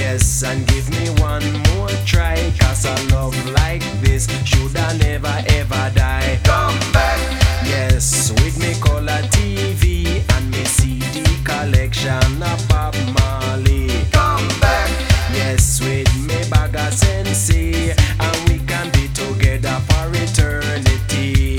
Yes, and give me one more try, 'cause a love like this should I never ever die. Come back. Yes, with me color TV and me CD collection of Bob Marley. Come back. Yes, with me bag of Sensei, and we can be together for eternity.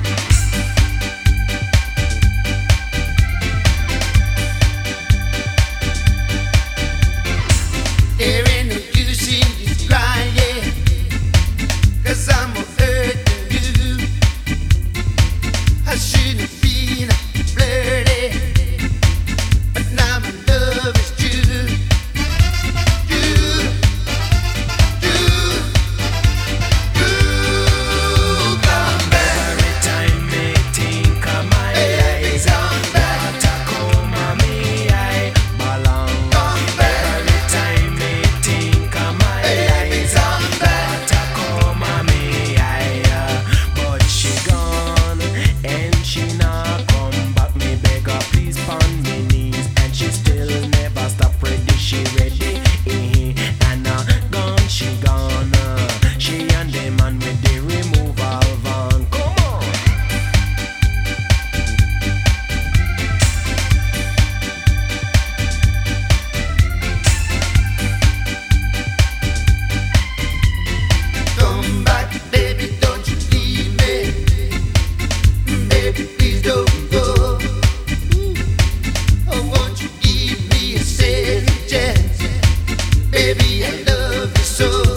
There ain't no use in you crying, 'cause I'm hurting you. I shouldn't have been flirty, but now my love is true. Come back. Every time me think of my eyes, Come back. what a coma me I belong. Come back. Every time me think of my eyes, Come back. what a coma me I. But she gone and she not come back. Me beg her please pon me knees, and she still never stop ready. She ready, and gone she gone. She and the man with the removal van. Come on. Come back, baby, don't you leave me. Baby, please don't go. Oh, won't you give me a second chance? Baby, I love you so.